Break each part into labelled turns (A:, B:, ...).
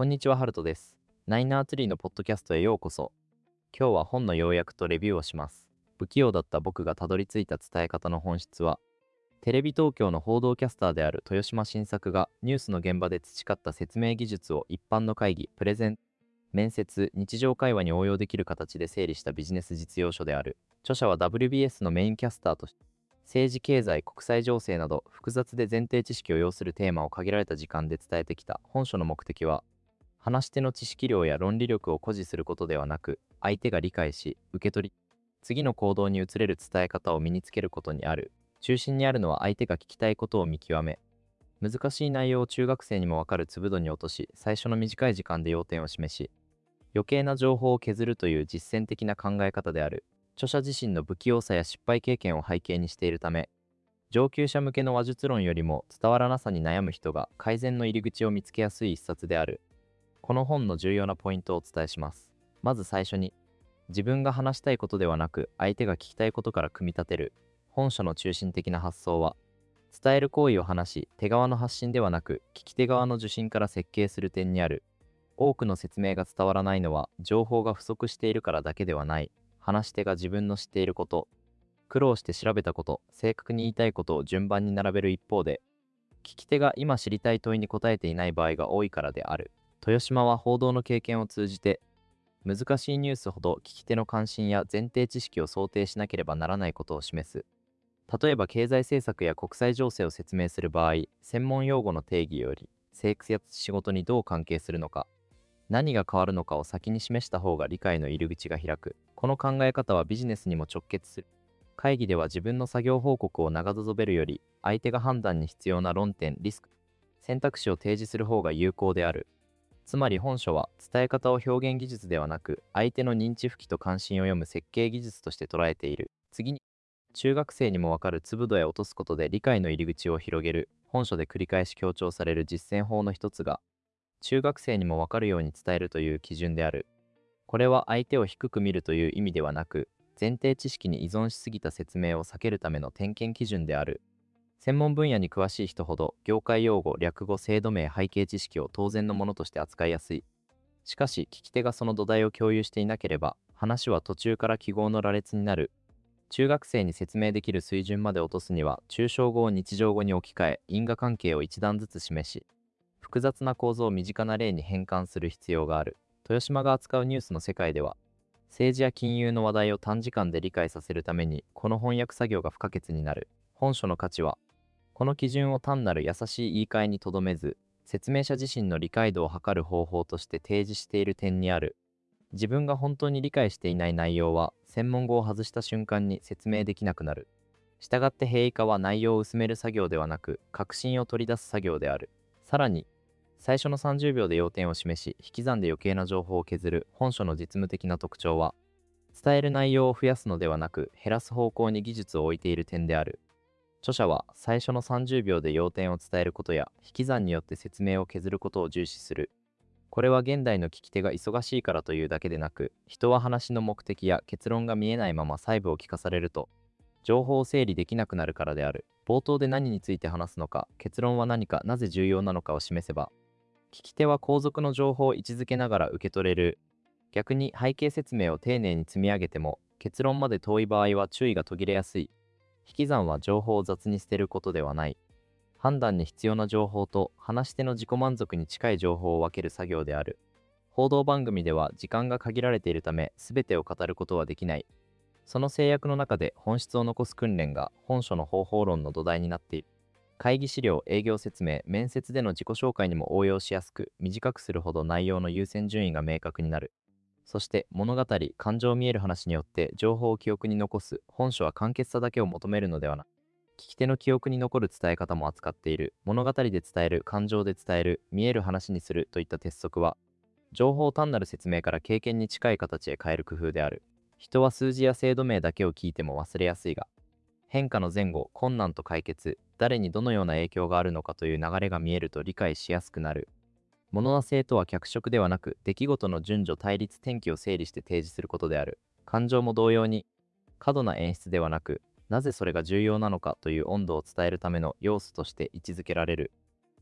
A: こんにちは、ハルトです。ナイナーツリーのポッドキャストへようこそ。今日は本の要約とレビューをします。不器用だった僕がたどり着いた伝え方の本質は、テレビ東京の報道キャスターである豊島新作がニュースの現場で培った説明技術を一般の会議、プレゼン、面接、日常会話に応用できる形で整理したビジネス実用書である。著者は WBS のメインキャスターとして、政治経済国際情勢など複雑で前提知識を要するテーマを限られた時間で伝えてきた。本書の目的は、話し手の知識量や論理力を誇示することではなく、相手が理解し、受け取り、次の行動に移れる伝え方を身につけることにある。中心にあるのは相手が聞きたいことを見極め、難しい内容を中学生にもわかる粒度に落とし、最初の短い時間で要点を示し、余計な情報を削るという実践的な考え方である。著者自身の不器用さや失敗経験を背景にしているため、上級者向けの話術論よりも伝わらなさに悩む人が改善の入り口を見つけやすい一冊である。この本の重要なポイントをお伝えします。まず最初に、自分が話したいことではなく相手が聞きたいことから組み立てる。本書の中心的な発想は、伝える行為を話し、手側の発信ではなく聞き手側の受信から設計する点にある。多くの説明が伝わらないのは情報が不足しているからだけではない。話し手が自分の知っていること、苦労して調べたこと、正確に言いたいことを順番に並べる一方で、聞き手が今知りたい問いに答えていない場合が多いからである。豊島は報道の経験を通じて、難しいニュースほど聞き手の関心や前提知識を想定しなければならないことを示す。例えば経済政策や国際情勢を説明する場合、専門用語の定義より、生活や仕事にどう関係するのか、何が変わるのかを先に示した方が理解の入り口が開く。この考え方はビジネスにも直結する。会議では自分の作業報告を長々べるより、相手が判断に必要な論点、リスク、選択肢を提示する方が有効である。つまり本書は伝え方を表現技術ではなく、相手の認知付きと関心を読む設計技術として捉えている。次に、中学生にもわかる粒度へ落とすことで理解の入り口を広げる。本書で繰り返し強調される実践法の一つが、中学生にもわかるように伝えるという基準である。これは相手を低く見るという意味ではなく、前提知識に依存しすぎた説明を避けるための点検基準である。専門分野に詳しい人ほど、業界用語、略語、制度名、背景知識を当然のものとして扱いやすい。しかし、聞き手がその土台を共有していなければ、話は途中から記号の羅列になる。中学生に説明できる水準まで落とすには、抽象語を日常語に置き換え、因果関係を一段ずつ示し、複雑な構造を身近な例に変換する必要がある。豊島が扱うニュースの世界では、政治や金融の話題を短時間で理解させるために、この翻訳作業が不可欠になる。本書の価値は、この基準を単なる優しい言い換えにとどめず、説明者自身の理解度を測る方法として提示している点にある。自分が本当に理解していない内容は、専門語を外した瞬間に説明できなくなる。したがって平易化は内容を薄める作業ではなく、確信を取り出す作業である。さらに、最初の30秒で要点を示し、引き算で余計な情報を削る本書の実務的な特徴は、伝える内容を増やすのではなく、減らす方向に技術を置いている点である。著者は最初の30秒で要点を伝えることや、引き算によって説明を削ることを重視する。これは現代の聞き手が忙しいからというだけでなく、人は話の目的や結論が見えないまま細部を聞かされると、情報を整理できなくなるからである。冒頭で何について話すのか、結論は何か、なぜ重要なのかを示せば、聞き手は後続の情報を位置づけながら受け取れる。逆に背景説明を丁寧に積み上げても、結論まで遠い場合は注意が途切れやすい。引き算は情報を雑に捨てることではない。判断に必要な情報と話し手の自己満足に近い情報を分ける作業である。報道番組では時間が限られているため、全てを語ることはできない。その制約の中で本質を残す訓練が本書の方法論の土台になっている。会議資料、営業説明、面接での自己紹介にも応用しやすく、短くするほど内容の優先順位が明確になる。そして物語、感情見える話によって情報を記憶に残す。本書は簡潔さだけを求めるのではなく、聞き手の記憶に残る伝え方も扱っている。物語で伝える、感情で伝える、見える話にするといった鉄則は、情報を単なる説明から経験に近い形へ変える工夫である。人は数字や制度名だけを聞いても忘れやすいが、変化の前後、困難と解決、誰にどのような影響があるのかという流れが見えると理解しやすくなる。物の性とは脚色ではなく、出来事の順序、対立、転機を整理して提示することである。感情も同様に、過度な演出ではなく、なぜそれが重要なのかという温度を伝えるための要素として位置づけられる。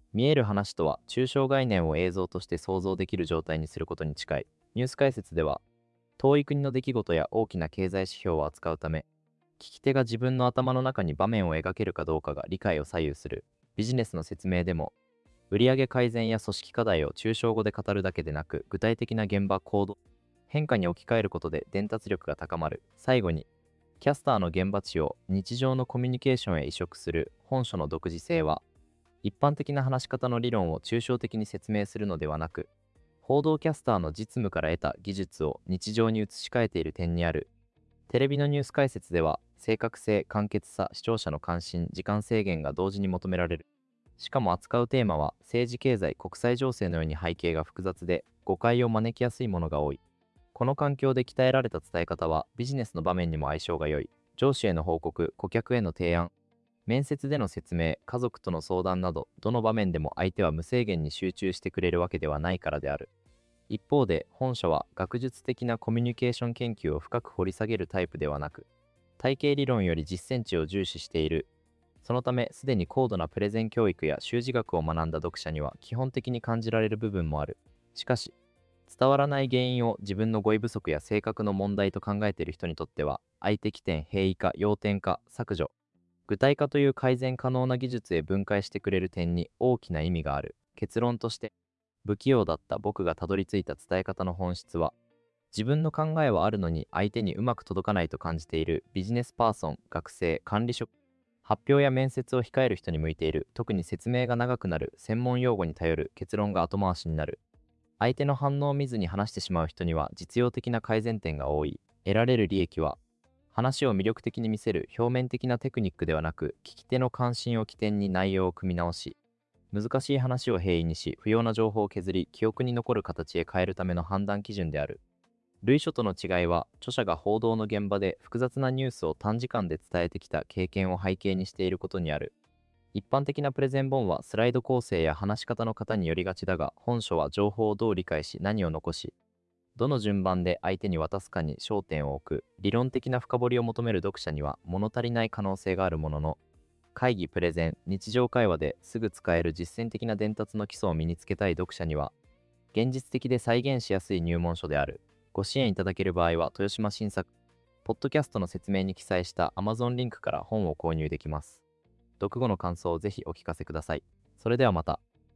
A: 見える話とは、抽象概念を映像として想像できる状態にすることに近い。ニュース解説では、遠い国の出来事や大きな経済指標を扱うため、聞き手が自分の頭の中に場面を描けるかどうかが理解を左右する。ビジネスの説明でも、売上改善や組織課題を抽象語で語るだけでなく、具体的な現場行動、変化に置き換えることで伝達力が高まる。最後に、キャスターの現場値を日常のコミュニケーションへ移植する本書の独自性は、一般的な話し方の理論を抽象的に説明するのではなく、報道キャスターの実務から得た技術を日常に移し替えている点にある。テレビのニュース解説では、正確性、簡潔さ、視聴者の関心、時間制限が同時に求められる。しかも扱うテーマは政治経済国際情勢のように背景が複雑で誤解を招きやすいものが多い。この環境で鍛えられた伝え方はビジネスの場面にも相性が良い。上司への報告、顧客への提案、面接での説明、家族との相談など、どの場面でも相手は無制限に集中してくれるわけではないからである。一方で本書は学術的なコミュニケーション研究を深く掘り下げるタイプではなく、体系理論より実践値を重視している。そのため、すでに高度なプレゼン教育や習字学を学んだ読者には基本的に感じられる部分もある。しかし、伝わらない原因を自分の語彙不足や性格の問題と考えている人にとっては、相手起点、平易化、要点化、削除、具体化という改善可能な技術へ分解してくれる点に大きな意味がある。結論として、不器用だった僕がたどり着いた伝え方の本質は、自分の考えはあるのに相手にうまく届かないと感じているビジネスパーソン、学生、管理職、発表や面接を控える人に向いている。特に説明が長くなる、専門用語に頼る、結論が後回しになる。相手の反応を見ずに話してしまう人には実用的な改善点が多い。得られる利益は、話を魅力的に見せる表面的なテクニックではなく、聞き手の関心を起点に内容を組み直し、難しい話を平易にし、不要な情報を削り、記憶に残る形へ変えるための判断基準である。類書との違いは、著者が報道の現場で複雑なニュースを短時間で伝えてきた経験を背景にしていることにある。一般的なプレゼン本はスライド構成や話し方の型によりがちだが、本書は情報をどう理解し何を残し、どの順番で相手に渡すかに焦点を置く。理論的な深掘りを求める読者には物足りない可能性があるものの、会議、プレゼン、日常会話ですぐ使える実践的な伝達の基礎を身につけたい読者には、現実的で再現しやすい入門書である。ご支援いただける場合は、豊島新作、ポッドキャストの説明に記載した Amazon リンクから本を購入できます。読後の感想をぜひお聞かせください。それではまた。